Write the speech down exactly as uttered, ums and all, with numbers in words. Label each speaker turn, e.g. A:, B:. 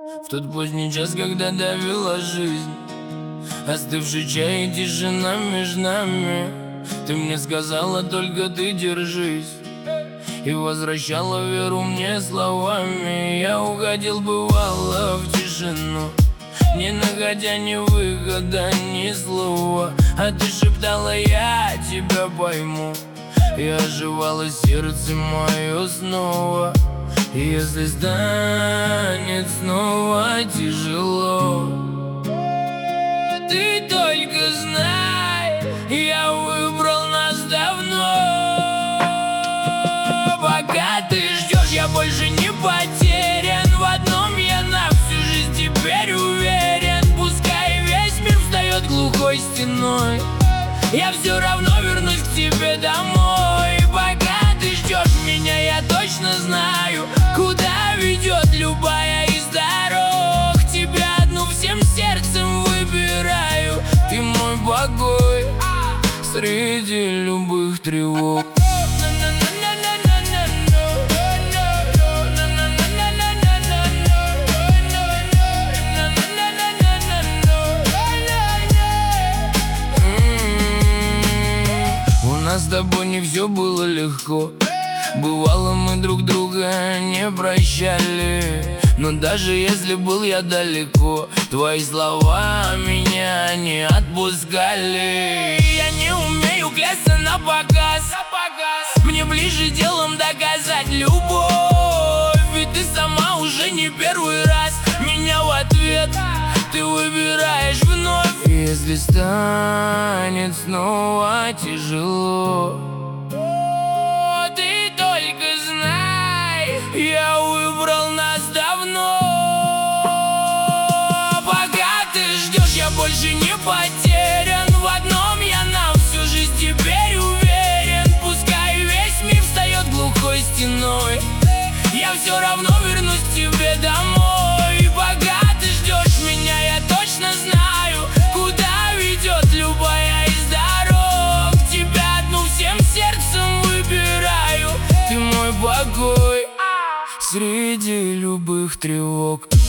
A: В тот поздний час, когда давила жизнь, остывший чай и тишина между нами, ты мне сказала только ты держись, и возвращала веру мне словами. Я уходил бывало в тишину, не находя ни выхода, ни слова, а ты шептала: я тебя пойму. И оживало сердце мое снова. И если станет снова тяжело, ты только знай, я выбрал нас давно. Пока ты ждешь, я больше не потерян. В одном я на всю жизнь теперь уверен. Пускай весь мир встает глухой стеной, я все равно вернусь к тебе домой. Пока ты ждешь меня, я точно знаю, куда ведет любая из дорог. Тебя одну всем сердцем выбираю. Ты мой покой среди любых тревог. С тобой не все было легко, бывало мы друг друга не прощали. Но даже если был я далеко, твои слова меня не отпускали. Я не умею клясться на показ, мне ближе делом доказать любовь. Ведь ты сама уже не первый раз меня в ответ ты выбираешь вновь. Если станет снова тяжело, ты только знай, я выбрал нас давно. Пока ты ждешь, я больше не потерян. В одном я на всю жизнь теперь уверен. Пускай весь мир встает глухой стеной, я все равно вернусь к тебе домой. Пока ты ждешь меня, я точно знаю, куда ведет любая из дорог. Тебя одну всем сердцем выбираю. Ты мой покой среди любых тревог.